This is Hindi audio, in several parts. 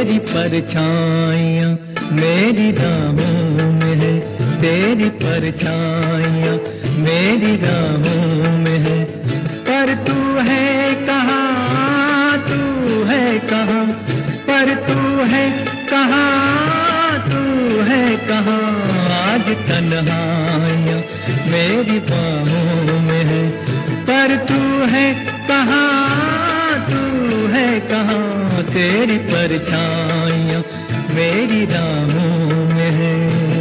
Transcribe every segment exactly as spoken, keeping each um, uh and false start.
तेरी परछाइयाँ मेरी राहों में है, तेरी परछाइयाँ मेरी राहों में है। पर तू है कहाँ, तू है कहाँ, पर तू है कहाँ, तू है कहाँ। आज तन्हाइयाँ मेरी बाहों में है, पर तू है कहाँ, तू है कहाँ। तेरी परछाइयाँ मेरी राहों में है।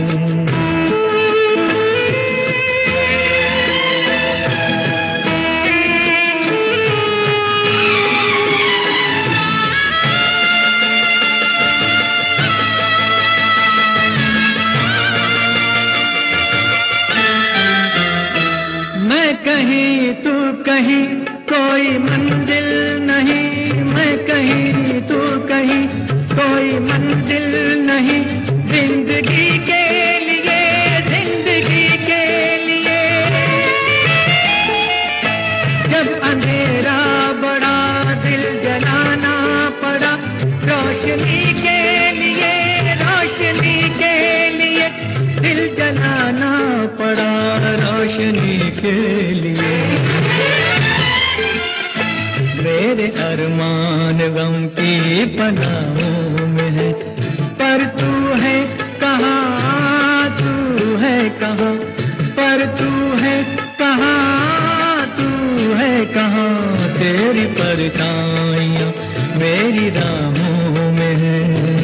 मैं कहीं तू कहीं कोई मंजिल नहीं, मैं कहीं तू कहीं कोई मंजिल नहीं। जिंदगी के लिए, जिंदगी के लिए जब अंधेरा बड़ा दिल जलाना पड़ा। रोशनी के लिए, रोशनी के लिए दिल जलाना पड़ा, रोशनी के लिए। मेरे अरमान गम की पनाहों में है, पर तू है कहाँ, तू है कहाँ, पर तू है कहाँ, तू है कहाँ। तेरी परछाइयाँ मेरी राहों में है।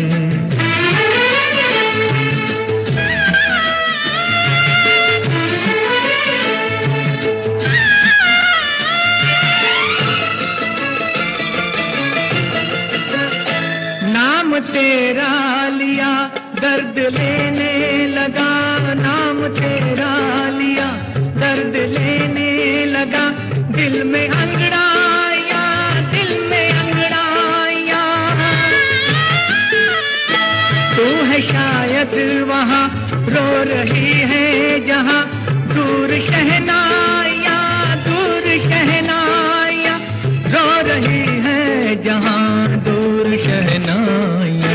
नाम तेरा लिया दर्द लेने लगा, नाम तेरा लिया दर्द लेने लगा। दिल में अंगड़ाइयाँ, दिल में अंगड़ाइयाँ। तू है शायद वहाँ रो रही है जहाँ दूर शहनाइयाँ, दूर शहनाइयाँ रो रही है जहाँ दूर शहनाइयाँ।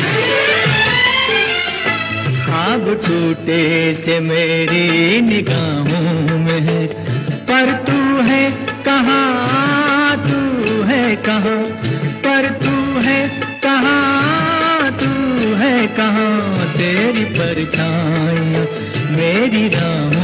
ख्वाब टूटे से मेरी निगाहों में है, पर तू है कहाँ, तू है कहाँ, पर तू है कहाँ, तू है कहाँ। तेरी परछाइयाँ मेरी राहों